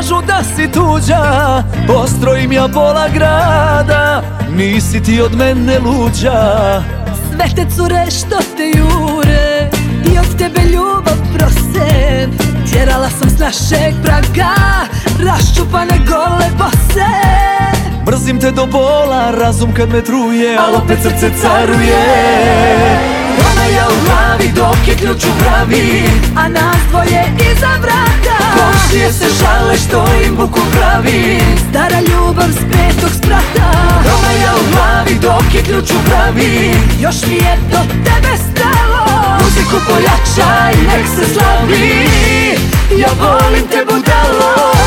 kažu da si tuđa, postrojim ja pola grada, nisi ti od mene luđa. Sve te cure što te jure i od tebe ljubav prose, tjerala sam s našeg praga raščupane gole bose. Mrzim te do bola, razum kad me truje, al opet srce caruje. Promaja u glavi dok je ključ u bravi, a nas dvoje iza vrata. Komšije se žale što im buku pravi, stara ljubav s petog sprata. Promaja u glavi dok je ključ u bravi, još mi je do tebe stalo. Muziku pojačaj, nek se slavi, ja volim te budalo.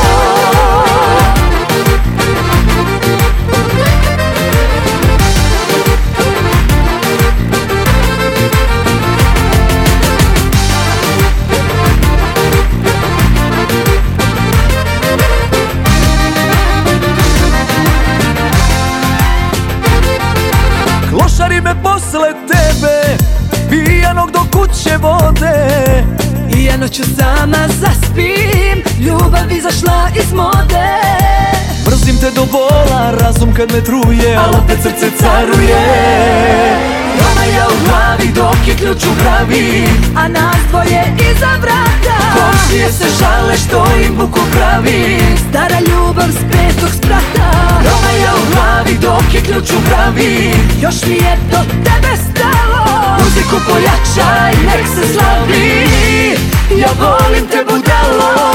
Klošari me posle tebe, pijanog do kuće vode, i ja noću sama zaspim, ljubav izašla iz mode. Mrzim te do bola, razum kad me truje, al opet srce caruje. Promaja u glavi dok je ključ u bravi, a nas dvoje iza vrata. Komšije se žale što im buku pravi, stara ljubav s petog sprata. Promaja u glavi dok je ključ u bravi, još mi je do tebe stalo. Muziku pojačaj, nek se slavi, ja volim te budalo.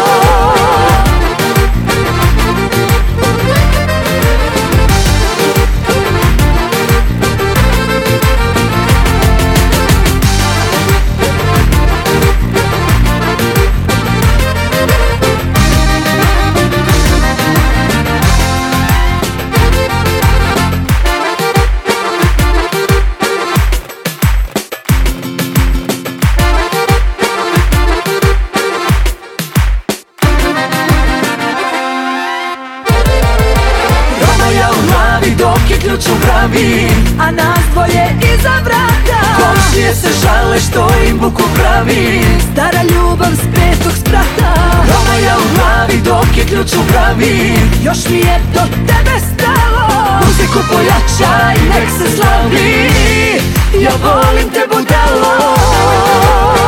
Dok je ključ u bravi, a nas dvoje iza vrata. Komšije se žale što im buku pravi, stara ljubav s petog sprata. Promaja u glavi dok je ključ u bravi, još mi je do tebe stalo. Muziku pojačaj, nek se slavi, ja volim te budalo.